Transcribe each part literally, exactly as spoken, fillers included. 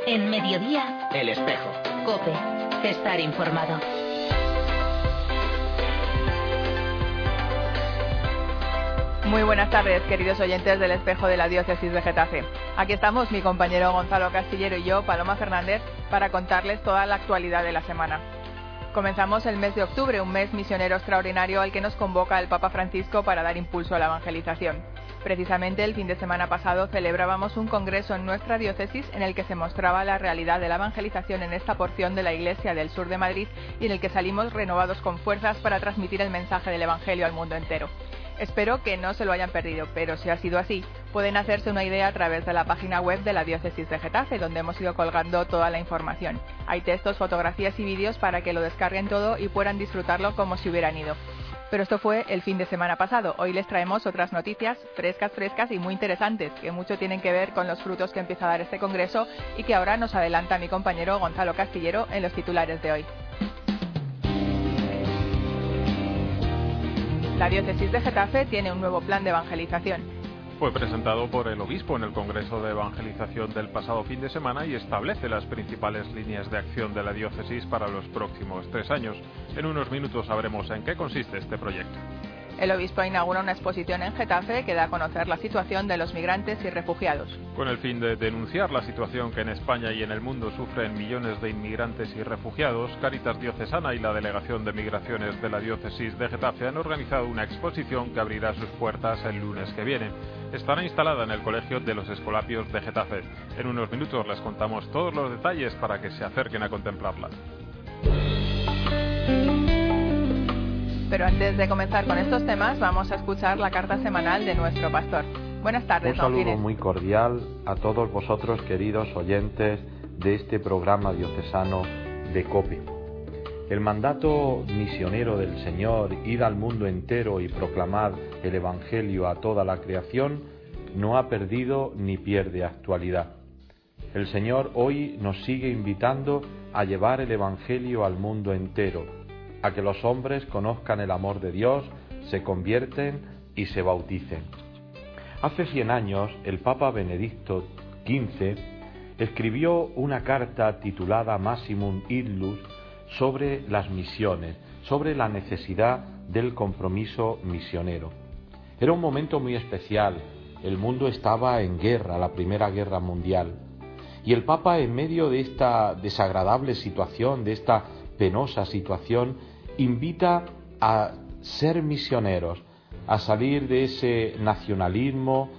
En Mediodía, El Espejo. COPE. Estar informado. Muy buenas tardes, queridos oyentes del Espejo de la Diócesis de Getafe. Aquí estamos mi compañero Gonzalo Castillero y yo, Paloma Fernández, para contarles toda la actualidad de la semana. Comenzamos el mes de octubre, un mes misionero extraordinario al que nos convoca el Papa Francisco para dar impulso a la evangelización. Precisamente el fin de semana pasado celebrábamos un congreso en nuestra diócesis en el que se mostraba la realidad de la evangelización en esta porción de la Iglesia del sur de Madrid y en el que salimos renovados con fuerzas para transmitir el mensaje del Evangelio al mundo entero. Espero que no se lo hayan perdido, pero si ha sido así, pueden hacerse una idea a través de la página web de la Diócesis de Getafe, donde hemos ido colgando toda la información. Hay textos, fotografías y vídeos para que lo descarguen todo y puedan disfrutarlo como si hubieran ido. Pero esto fue el fin de semana pasado. Hoy les traemos otras noticias frescas, frescas y muy interesantes, que mucho tienen que ver con los frutos que empieza a dar este congreso y que ahora nos adelanta mi compañero Gonzalo Castillero en los titulares de hoy. La Diócesis de Getafe tiene un nuevo plan de evangelización. Fue presentado por el obispo en el Congreso de Evangelización del pasado fin de semana y establece las principales líneas de acción de la diócesis para los próximos tres años. En unos minutos sabremos en qué consiste este proyecto. El obispo inaugura una exposición en Getafe que da a conocer la situación de los migrantes y refugiados. Con el fin de denunciar la situación que en España y en el mundo sufren millones de inmigrantes y refugiados, Cáritas Diocesana y la Delegación de Migraciones de la Diócesis de Getafe han organizado una exposición que abrirá sus puertas el lunes que viene. Estará instalada en el Colegio de los Escolapios de Getafe. En unos minutos les contamos todos los detalles para que se acerquen a contemplarla. Pero antes de comenzar con estos temas, vamos a escuchar la carta semanal de nuestro pastor. Buenas tardes, Un saludo Don muy cordial a todos vosotros, queridos oyentes de este programa diocesano de COPE. El mandato misionero del Señor, id al mundo entero y proclamad el Evangelio a toda la creación, no ha perdido ni pierde actualidad. El Señor hoy nos sigue invitando a llevar el Evangelio al mundo entero, a que los hombres conozcan el amor de Dios, se convierten y se bauticen. Hace cien años, el Papa Benedicto quince escribió una carta titulada Massimum Illus sobre las misiones, sobre la necesidad del compromiso misionero. Era un momento muy especial. El mundo estaba en guerra, la Primera Guerra Mundial. Y el Papa, en medio de esta desagradable situación, de esta penosa situación, invita a ser misioneros, a salir de ese nacionalismo,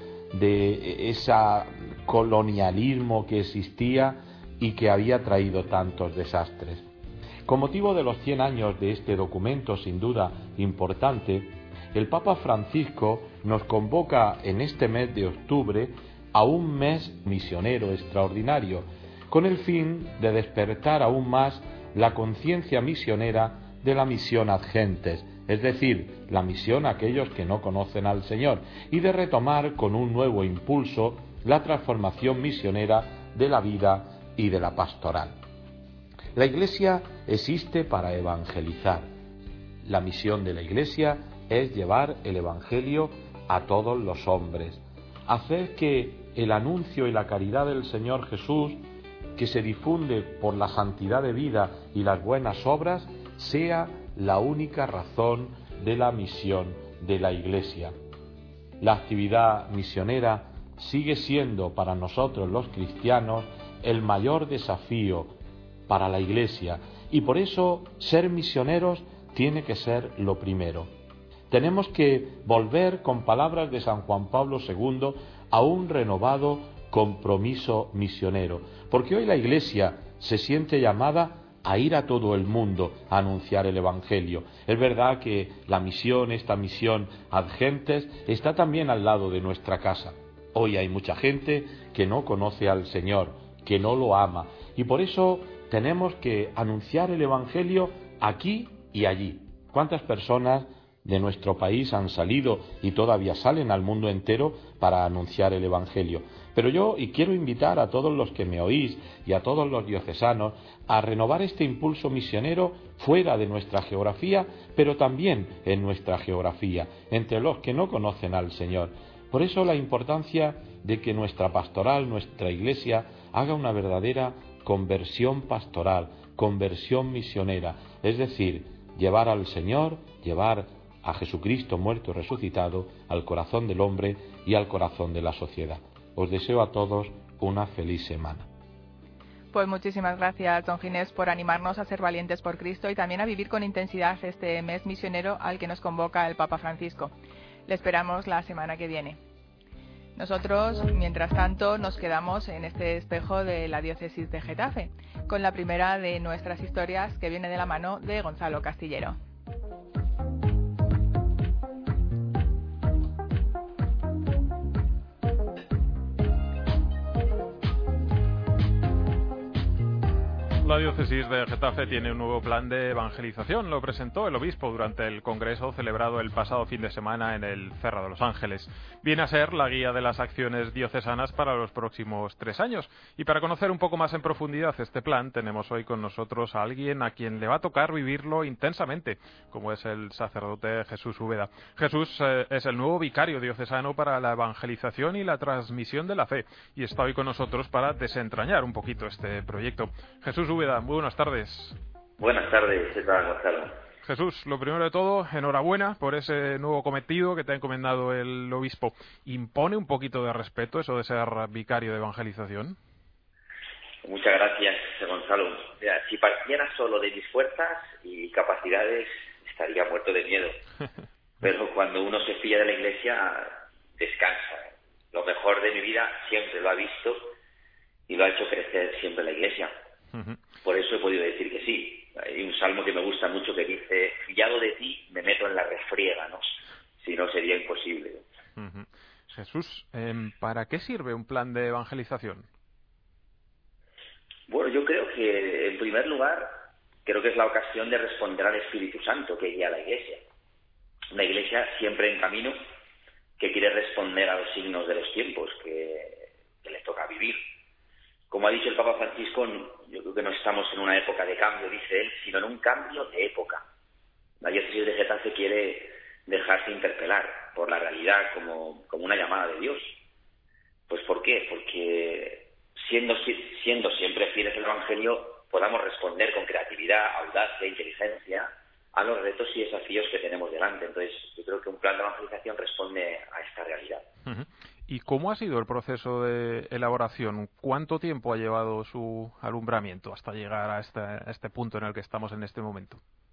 de ese colonialismo que existía y que había traído tantos desastres. Con motivo de los cien años de este documento, sin duda importante, el Papa Francisco nos convoca en este mes de octubre a un mes misionero extraordinario, con el fin de despertar aún más la conciencia misionera de la misión ad gentes, es decir, la misión a aquellos que no conocen al Señor, y de retomar con un nuevo impulso la transformación misionera de la vida y de la pastoral. La Iglesia existe para evangelizar. La misión de la Iglesia es llevar el Evangelio a todos los hombres, hacer que el anuncio y la caridad del Señor Jesús, que se difunde por la santidad de vida y las buenas obras, sea la única razón de la misión de la Iglesia. La actividad misionera sigue siendo para nosotros los cristianos el mayor desafío para la Iglesia y por eso ser misioneros tiene que ser lo primero. Tenemos que volver, con palabras de San Juan Pablo segundo, a un renovado compromiso misionero, porque hoy la Iglesia se siente llamada a ir a todo el mundo a anunciar el Evangelio. Es verdad que la misión, esta misión ad gentes, está también al lado de nuestra casa. Hoy hay mucha gente que no conoce al Señor, que no lo ama, y por eso tenemos que anunciar el Evangelio aquí y allí. ¿Cuántas personas de nuestro país han salido y todavía salen al mundo entero para anunciar el Evangelio? Pero yo, y quiero invitar a todos los que me oís y a todos los diocesanos a renovar este impulso misionero fuera de nuestra geografía, pero también en nuestra geografía, entre los que no conocen al Señor. Por eso la importancia de que nuestra pastoral, nuestra Iglesia, haga una verdadera conversión pastoral, conversión misionera, es decir, llevar al Señor, llevar a Jesucristo muerto y resucitado al corazón del hombre y al corazón de la sociedad. Os deseo a todos una feliz semana. Pues muchísimas gracias, don Ginés, por animarnos a ser valientes por Cristo y también a vivir con intensidad este mes misionero al que nos convoca el Papa Francisco. Le esperamos la semana que viene. Nosotros, mientras tanto, nos quedamos en este espejo de la diócesis de Getafe, con la primera de nuestras historias que viene de la mano de Gonzalo Castillero. La diócesis de Getafe tiene un nuevo plan de evangelización. Lo presentó el obispo durante el congreso celebrado el pasado fin de semana en el Cerro de los Ángeles. Viene a ser la guía de las acciones diocesanas para los próximos tres años. Y para conocer un poco más en profundidad este plan, tenemos hoy con nosotros a alguien a quien le va a tocar vivirlo intensamente, como es el sacerdote Jesús Úbeda. Jesús eh, es el nuevo vicario diocesano para la evangelización y la transmisión de la fe, y está hoy con nosotros para desentrañar un poquito este proyecto. Jesús Úbeda, muy buenas tardes. Buenas tardes, ¿qué tal, Gonzalo? Jesús, lo primero de todo, enhorabuena por ese nuevo cometido que te ha encomendado el obispo. ¿Impone un poquito de respeto eso de ser vicario de evangelización? Muchas gracias, Gonzalo. Mira, si partiera solo de mis fuerzas y capacidades, estaría muerto de miedo. Pero cuando uno se fía de la Iglesia, descansa. Lo mejor de mi vida siempre lo ha visto y lo ha hecho crecer siempre la Iglesia. Uh-huh. Por eso he podido decir que sí. Hay un salmo que me gusta mucho que dice: fiado de ti me meto en la refriega, ¿no? Si no, sería imposible. Uh-huh. Jesús, eh, ¿para qué sirve un plan de evangelización? Bueno, yo creo que, en primer lugar, creo que es la ocasión de responder al Espíritu Santo que guía a la Iglesia. Una Iglesia siempre en camino, que quiere responder a los signos de los tiempos que, que le toca vivir. Como ha dicho el Papa Francisco, yo creo que no estamos en una época de cambio, dice él, sino en un cambio de época. La diócesis de Getafe quiere dejarse interpelar por la realidad como, como una llamada de Dios. Pues ¿por qué? Porque siendo, siendo siempre fieles al Evangelio, podamos responder con creatividad, audacia, inteligencia a los retos y desafíos que tenemos delante. Entonces, yo creo que un plan de evangelización responde a esta realidad. Uh-huh. ¿Y cómo ha sido el proceso de elaboración? ¿Cuánto tiempo ha llevado su alumbramiento hasta llegar a este, a este punto en el que estamos en este momento?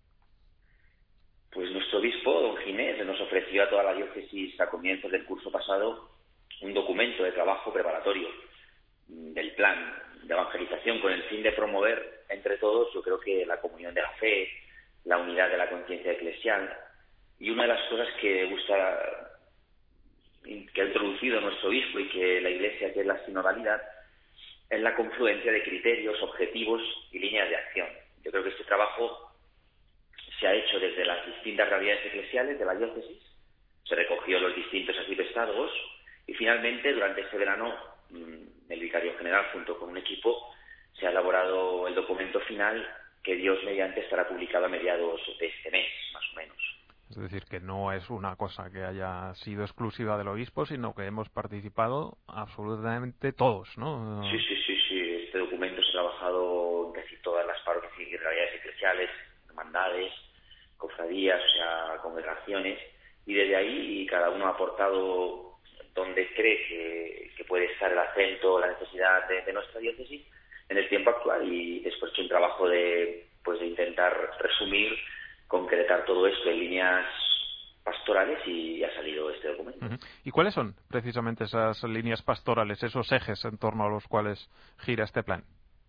Pues nuestro obispo, don Ginés, nos ofreció a toda la diócesis a comienzos del curso pasado un documento de trabajo preparatorio del plan de evangelización con el fin de promover entre todos, yo creo que la comunión de la fe, la unidad de la conciencia eclesial. Y una de las cosas que gusta que ha introducido nuestro obispo y que la Iglesia, que es la sinodalidad, es la confluencia de criterios, objetivos y líneas de acción. Yo creo que este trabajo se ha hecho desde las distintas realidades eclesiales de la diócesis, se recogió los distintos arciprestazgos y finalmente durante este verano el vicario general junto con un equipo se ha elaborado el documento final que Dios mediante estará publicado a mediados de este mes, más o menos. Es decir, que no es una cosa que haya sido exclusiva del obispo, sino que hemos participado absolutamente todos, ¿no? Sí, sí, sí, sí. Este documento se ha trabajado en casi todas las parroquias y realidades eclesiales, hermandades, cofradías, o sea, congregaciones, y desde ahí cada uno ha aportado donde cree que, que puede estar el acento, la necesidad de, de nuestra diócesis en el tiempo actual, y después hecho un trabajo de, pues, de intentar resumir, concretar todo esto en líneas pastorales y ha salido este documento. Uh-huh. ¿Y cuáles son precisamente esas líneas pastorales, esos ejes en torno a los cuales gira este plan?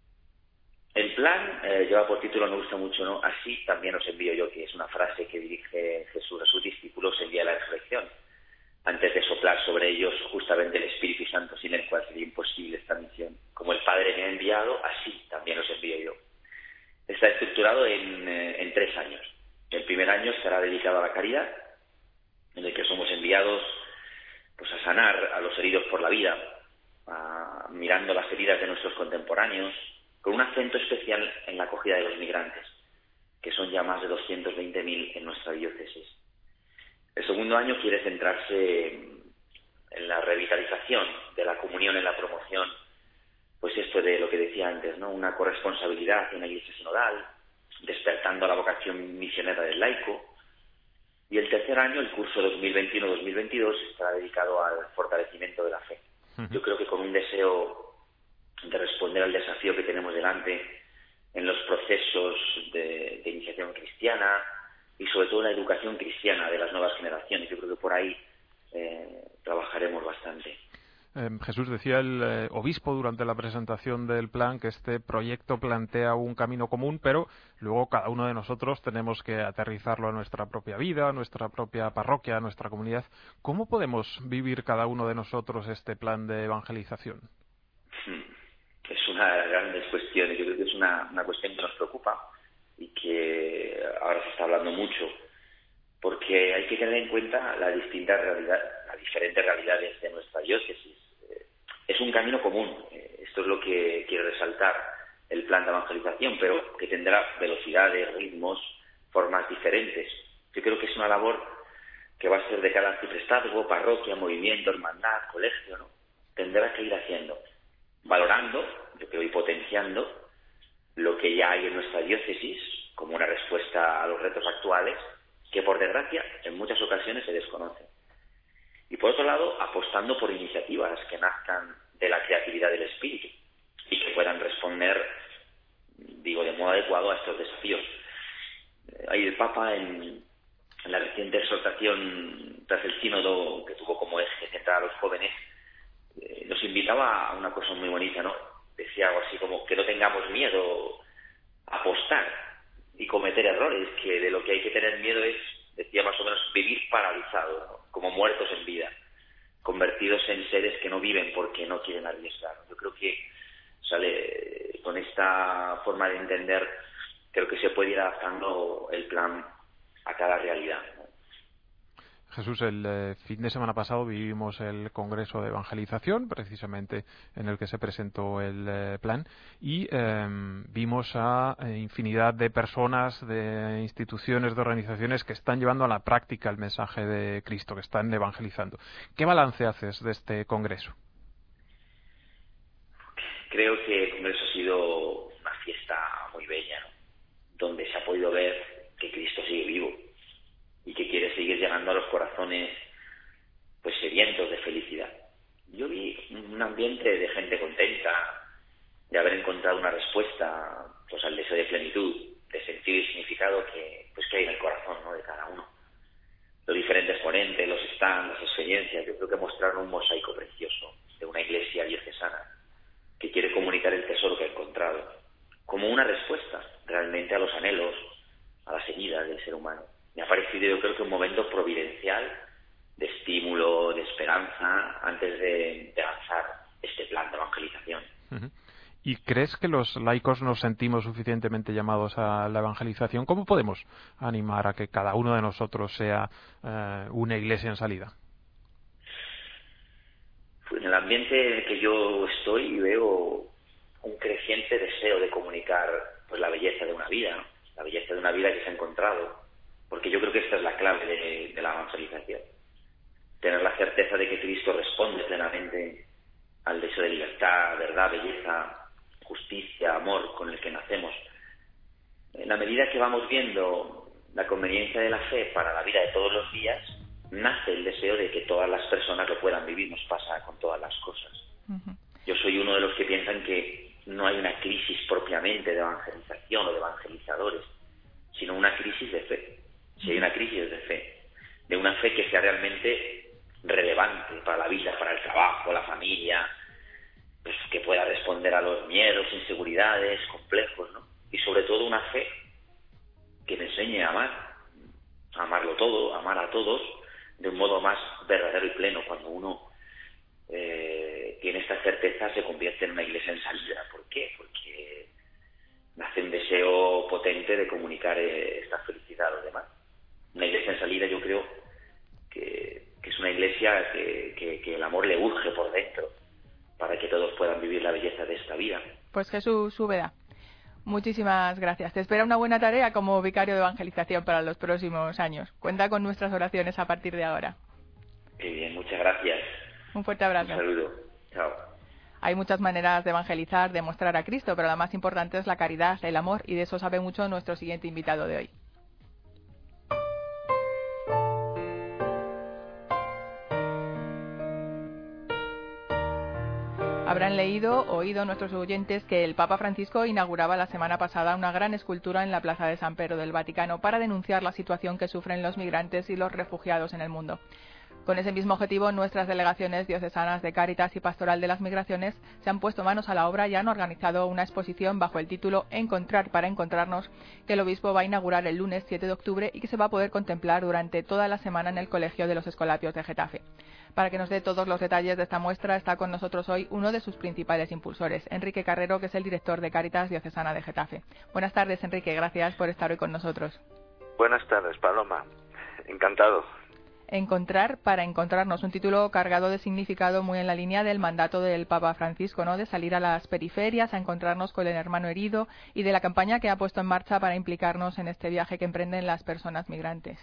El plan eh, lleva por título, me gusta mucho, ¿no? Así también os envío yo, que es una frase que dirige Jesús a sus discípulos el día de la resurrección, antes de soplar sobre ellos justamente el Espíritu Santo, sin el cual sería imposible esta misión. Como el Padre me ha enviado, así también os envío yo. Está estructurado en, eh, en tres años. El primer año estará dedicado a la caridad, en el que somos enviados pues a sanar a los heridos por la vida, a, mirando las heridas de nuestros contemporáneos, con un acento especial en la acogida de los migrantes, que son ya más de doscientos veinte mil en nuestra diócesis. El segundo año quiere centrarse en en la revitalización de la comunión, en la promoción, pues esto de lo que decía antes, ¿no? Una corresponsabilidad en la Iglesia sinodal, despertando la vocación misionera del laico. Y el tercer año, el curso dos mil veintiuno dos mil veintidós, estará dedicado al fortalecimiento de la fe. Uh-huh. Yo creo que con un deseo de responder al desafío que tenemos delante en los procesos de, de iniciación cristiana y sobre todo la educación cristiana de las nuevas generaciones. Yo creo que por ahí eh, trabajaremos bastante. Eh, Jesús, decía el eh, obispo durante la presentación del plan que este proyecto plantea un camino común, pero luego cada uno de nosotros tenemos que aterrizarlo a nuestra propia vida, a nuestra propia parroquia, a nuestra comunidad. ¿Cómo podemos vivir cada uno de nosotros este plan de evangelización? Es una de las grandes cuestiones. Yo creo que es una, una cuestión que nos preocupa y que ahora se está hablando mucho, porque hay que tener en cuenta la distinta realidad, las diferentes realidades de nuestra diócesis. Es un camino común, esto es lo que quiere resaltar el plan de evangelización, pero que tendrá velocidades, ritmos, formas diferentes. Yo creo que es una labor que va a ser de cada arciprestazgo, parroquia, movimiento, hermandad, colegio, ¿no? Tendrá que ir haciendo, valorando, yo creo, y potenciando lo que ya hay en nuestra diócesis como una respuesta a los retos actuales, que por desgracia en muchas ocasiones se desconocen. Y por otro lado, apostando por iniciativas que nazcan de la creatividad del espíritu y que puedan responder, digo, de modo adecuado a estos desafíos. Ahí el Papa, en, en la reciente exhortación tras el sínodo que tuvo como eje central a los jóvenes, eh, nos invitaba a una cosa muy bonita, ¿no? Decía algo así como que no tengamos miedo a apostar y cometer errores, que de lo que hay que tener miedo es, decía más o menos, vivir paralizados, ¿no? Como muertos en vida, convertidos en seres que no viven porque no quieren arriesgar. Yo creo que sale con esta forma de entender, creo que se puede ir adaptando el plan a cada realidad, ¿no? Jesús, el eh, fin de semana pasado vivimos el Congreso de Evangelización, precisamente en el que se presentó el eh, plan, y eh, vimos a eh, infinidad de personas, de instituciones, de organizaciones que están llevando a la práctica el mensaje de Cristo, que están evangelizando. ¿Qué balance haces de este Congreso? Creo que el Congreso ha sido una fiesta muy bella, ¿no? Donde se ha podido ver que Cristo sigue vivo y que quiere seguir llegando a los corazones pues sedientos de felicidad. Yo vi un ambiente de gente contenta, de haber encontrado una respuesta pues al deseo de plenitud, de sentido y significado que pues que hay en el corazón, ¿no?, de cada uno. Los diferentes ponentes, los stands, las experiencias, yo creo que mostraron un mosaico precioso de una iglesia diocesana que quiere comunicar el tesoro que ha encontrado como una respuesta realmente a los anhelos, a las heridas del ser humano. Me ha parecido, yo creo que un momento providencial de estímulo, de esperanza, antes de, de lanzar este plan de evangelización. Uh-huh. ¿Y crees que los laicos nos sentimos suficientemente llamados a la evangelización? ¿Cómo podemos animar a que cada uno de nosotros sea eh, una iglesia en salida? Pues en el ambiente en el que yo estoy veo un creciente deseo de comunicar pues la belleza de una vida, ¿no? La belleza de una vida que se ha encontrado. Porque yo creo que esta es la clave de, de la evangelización. Tener la certeza de que Cristo responde plenamente al deseo de libertad, verdad, belleza, justicia, amor con el que nacemos. En la medida que vamos viendo la conveniencia de la fe para la vida de todos los días, nace el deseo de que todas las personas lo puedan vivir. Nos pasa con todas las cosas. Uh-huh. Yo soy uno de los que piensan que no hay una crisis propiamente de evangelización o de evangelizadores, sino una crisis de fe. Si hay una crisis de fe, de una fe que sea realmente relevante para la vida, para el trabajo, la familia, pues que pueda responder a los miedos, inseguridades, complejos, ¿no? Y sobre todo una fe que me enseñe a amar, a amarlo todo, a amar a todos, de un modo más verdadero y pleno. Cuando uno eh, tiene esta certeza, se convierte en una iglesia en salida. ¿Por qué? Porque nace un deseo potente de comunicar eh, esta felicidad a los demás. Una iglesia en salida, yo creo que, que es una iglesia que, que, que el amor le urge por dentro para que todos puedan vivir la belleza de esta vida. Pues Jesús Úbeda, muchísimas gracias. Te espera una buena tarea como vicario de evangelización para los próximos años. Cuenta con nuestras oraciones a partir de ahora. Qué bien, muchas gracias. Un fuerte abrazo. Un saludo. Chao. Hay muchas maneras de evangelizar, de mostrar a Cristo, pero la más importante es la caridad, el amor, y de eso sabe mucho nuestro siguiente invitado de hoy. Habrán leído o oído nuestros oyentes que el Papa Francisco inauguraba la semana pasada una gran escultura en la Plaza de San Pedro del Vaticano para denunciar la situación que sufren los migrantes y los refugiados en el mundo. Con ese mismo objetivo, nuestras delegaciones diocesanas de Cáritas y Pastoral de las Migraciones se han puesto manos a la obra y han organizado una exposición bajo el título Encontrar para encontrarnos, que el obispo va a inaugurar el lunes siete de octubre y que se va a poder contemplar durante toda la semana en el Colegio de los Escolapios de Getafe. Para que nos dé todos los detalles de esta muestra está con nosotros hoy uno de sus principales impulsores, Enrique Carrero, que es el director de Cáritas Diocesana de Getafe. Buenas tardes, Enrique, gracias por estar hoy con nosotros. Buenas tardes, Paloma. Encantado. Encontrar para encontrarnos, un título cargado de significado muy en la línea del mandato del Papa Francisco, ¿no?, de salir a las periferias a encontrarnos con el hermano herido, y de la campaña que ha puesto en marcha para implicarnos en este viaje que emprenden las personas migrantes.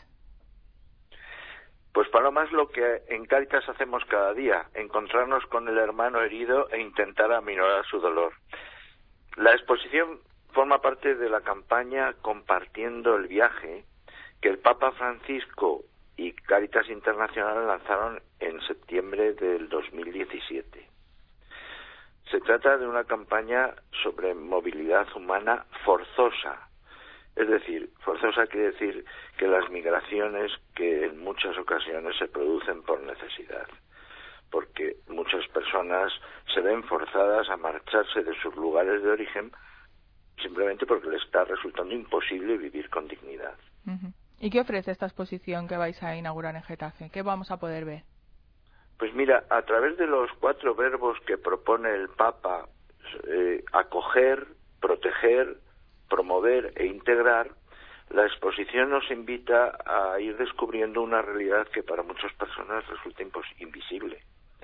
Pues Paloma, es lo que en Cáritas hacemos cada día, encontrarnos con el hermano herido e intentar aminorar su dolor. La exposición forma parte de la campaña Compartiendo el Viaje, que el Papa Francisco y Cáritas Internacional lanzaron en septiembre del dos mil diecisiete. Se trata de una campaña sobre movilidad humana forzosa. Es decir, forzosa quiere decir que las migraciones que en muchas ocasiones se producen por necesidad, porque muchas personas se ven forzadas a marcharse de sus lugares de origen simplemente porque les está resultando imposible vivir con dignidad. Uh-huh. ¿Y qué ofrece esta exposición que vais a inaugurar en Getafe? ¿Qué vamos a poder ver? Pues mira, a través de los cuatro verbos que propone el Papa, eh, acoger, proteger, promover e integrar, la exposición nos invita a ir descubriendo una realidad que para muchas personas resulta invisible.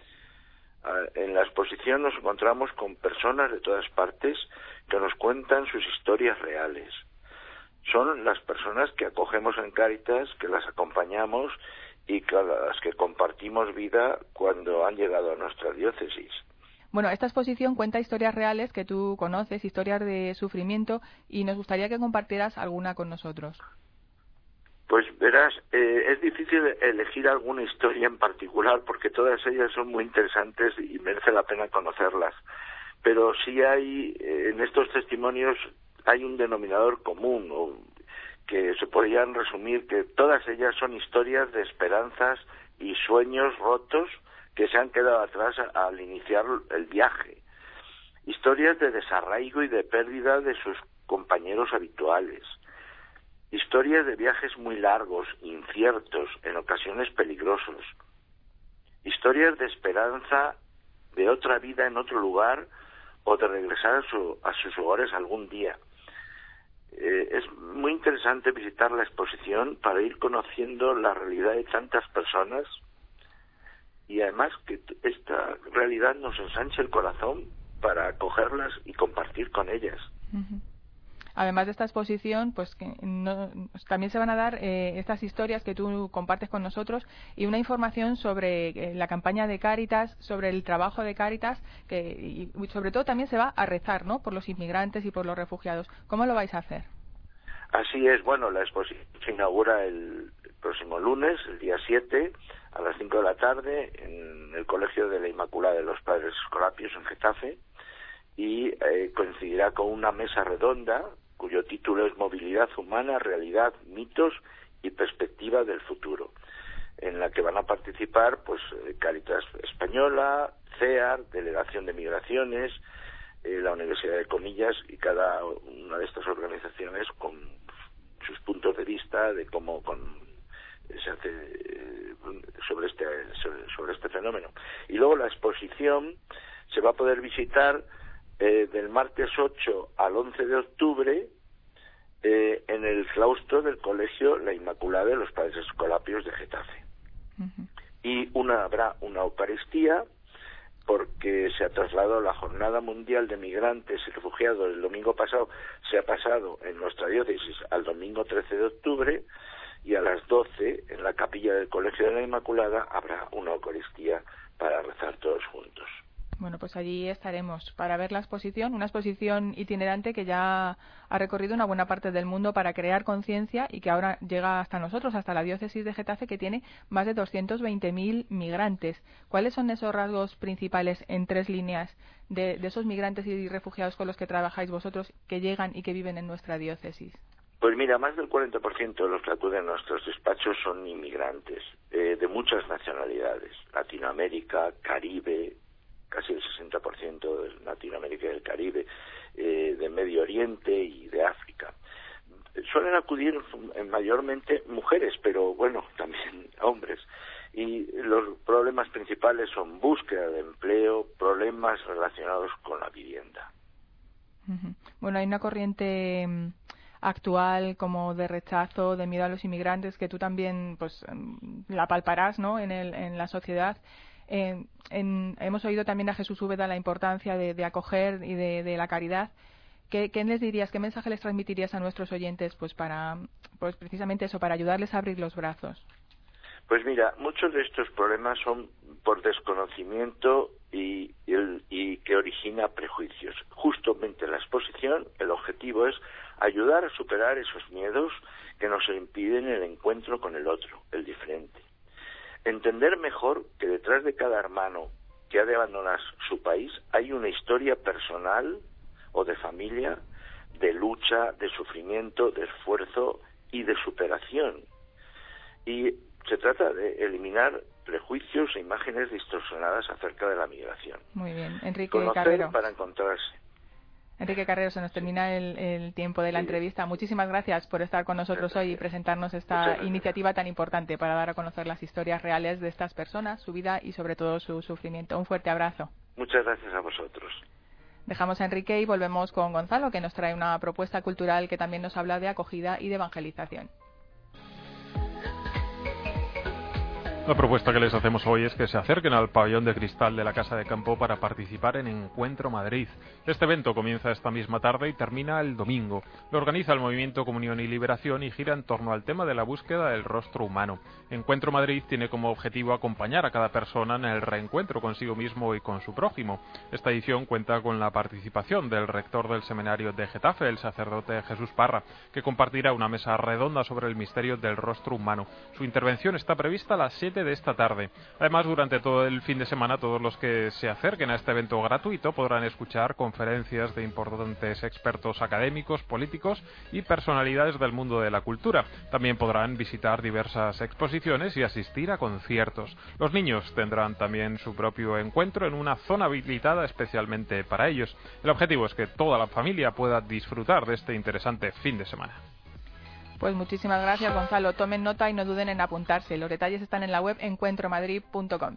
En la exposición nos encontramos con personas de todas partes que nos cuentan sus historias reales. Son las personas que acogemos en Cáritas, que las acompañamos y con las que compartimos vida cuando han llegado a nuestra diócesis. Bueno, esta exposición cuenta historias reales que tú conoces, historias de sufrimiento, y nos gustaría que compartieras alguna con nosotros. Pues verás, eh, es difícil elegir alguna historia en particular porque todas ellas son muy interesantes y merece la pena conocerlas. Pero sí hay, eh, en estos testimonios hay un denominador común, o que se podrían resumir que todas ellas son historias de esperanzas y sueños rotos que se han quedado atrás al iniciar el viaje. Historias de desarraigo y de pérdida de sus compañeros habituales. Historias de viajes muy largos, inciertos, en ocasiones peligrosos. Historias de esperanza de otra vida en otro lugar o de regresar a, su, a sus hogares algún día. Eh, es muy interesante visitar la exposición para ir conociendo la realidad de tantas personas y además que esta realidad nos ensanche el corazón para acogerlas y compartir con ellas. Uh-huh. Además de esta exposición, pues que no, también se van a dar eh, estas historias que tú compartes con nosotros y una información sobre eh, la campaña de Cáritas, sobre el trabajo de Cáritas, que y sobre todo también se va a rezar, ¿no?, por los inmigrantes y por los refugiados. ¿Cómo lo vais a hacer? Así es, bueno, la exposición se inaugura el próximo lunes, el día siete, a las cinco de la tarde, en el Colegio de la Inmaculada de los Padres Escolapios en Getafe, y eh, coincidirá con una mesa redonda cuyo título es Movilidad Humana, Realidad, Mitos y Perspectiva del Futuro, en la que van a participar pues Cáritas Española, C E A R, Delegación de Migraciones, eh, la Universidad de Comillas, y cada una de estas organizaciones con sus puntos de vista de cómo con, se hace eh, sobre este sobre, sobre este fenómeno. Y luego la exposición se va a poder visitar Eh, del martes ocho al once de octubre eh, en el claustro del Colegio La Inmaculada de los Padres Escolapios de Getafe. Uh-huh. Y una, habrá una Eucaristía porque se ha trasladado la Jornada Mundial de Migrantes y Refugiados el domingo pasado, se ha pasado en nuestra diócesis al domingo trece de octubre, y a las doce en la capilla del Colegio de la Inmaculada habrá una Eucaristía para rezar todos juntos. Bueno, pues allí estaremos para ver la exposición, una exposición itinerante que ya ha recorrido una buena parte del mundo para crear conciencia y que ahora llega hasta nosotros, hasta la diócesis de Getafe, que tiene más de doscientos veinte mil migrantes. ¿Cuáles son esos rasgos principales en tres líneas de, de esos migrantes y refugiados con los que trabajáis vosotros, que llegan y que viven en nuestra diócesis? Pues mira, más del cuarenta por ciento de los que acuden a nuestros despachos son inmigrantes, eh, de muchas nacionalidades: Latinoamérica, Caribe, casi el sesenta por ciento de Latinoamérica y del Caribe, eh, de Medio Oriente y de África. Suelen acudir mayormente mujeres, pero bueno, también hombres. Y los problemas principales son búsqueda de empleo, problemas relacionados con la vivienda. Uh-huh. Bueno, hay una corriente um, actual como de rechazo, de miedo a los inmigrantes, que tú también pues um, la palparás, ¿no?, en, el, en la sociedad. Eh, en, hemos oído también a Jesús Úbeda la importancia de, de acoger y de, de la caridad. ¿Qué, ¿Qué les dirías, qué mensaje les transmitirías a nuestros oyentes, pues para, pues precisamente eso, para ayudarles a abrir los brazos? Pues mira, muchos de estos problemas son por desconocimiento y, y, el, y que origina prejuicios. Justamente la exposición, el objetivo es ayudar a superar esos miedos que nos impiden el encuentro con el otro, el diferente. Entender mejor que detrás de cada hermano que ha de abandonar su país hay una historia personal o de familia, de lucha, de sufrimiento, de esfuerzo y de superación. Y se trata de eliminar prejuicios e imágenes distorsionadas acerca de la migración. Muy bien, Enrique Conocer Carrero. para encontrarse. Enrique Carrero, se nos termina el, el tiempo de la sí. entrevista. Muchísimas gracias por estar con nosotros hoy y presentarnos esta iniciativa tan importante para dar a conocer las historias reales de estas personas, su vida y sobre todo su sufrimiento. Un fuerte abrazo. Muchas gracias a vosotros. Dejamos a Enrique y volvemos con Gonzalo, que nos trae una propuesta cultural que también nos habla de acogida y de evangelización. La propuesta que les hacemos hoy es que se acerquen al pabellón de cristal de la Casa de Campo para participar en Encuentro Madrid. Este evento comienza esta misma tarde y termina el domingo. Lo organiza el Movimiento Comunión y Liberación y gira en torno al tema de la búsqueda del rostro humano. Encuentro Madrid tiene como objetivo acompañar a cada persona en el reencuentro consigo mismo y con su prójimo. Esta edición cuenta con la participación del rector del Seminario de Getafe, el sacerdote Jesús Parra, que compartirá una mesa redonda sobre el misterio del rostro humano. Su intervención está prevista a las siete de esta tarde. Además, durante todo el fin de semana, todos los que se acerquen a este evento gratuito podrán escuchar conferencias de importantes expertos académicos, políticos y personalidades del mundo de la cultura. También podrán visitar diversas exposiciones y asistir a conciertos. Los niños tendrán también su propio encuentro en una zona habilitada especialmente para ellos. El objetivo es que toda la familia pueda disfrutar de este interesante fin de semana. Pues muchísimas gracias, Gonzalo. Tomen nota y no duden en apuntarse. Los detalles están en la web encuentro madrid punto com.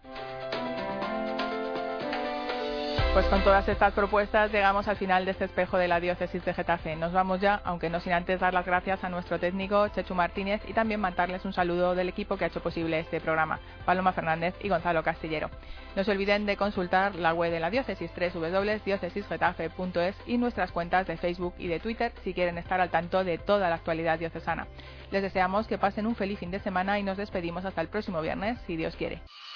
Pues con todas estas propuestas llegamos al final de este espejo de la diócesis de Getafe. Nos vamos ya, aunque no sin antes dar las gracias a nuestro técnico Chechu Martínez y también mandarles un saludo del equipo que ha hecho posible este programa, Paloma Fernández y Gonzalo Castillero. No se olviden de consultar la web de la diócesis, doble u doble u doble u punto diócesis getafe punto es, y nuestras cuentas de Facebook y de Twitter si quieren estar al tanto de toda la actualidad diocesana. Les deseamos que pasen un feliz fin de semana y nos despedimos hasta el próximo viernes, si Dios quiere.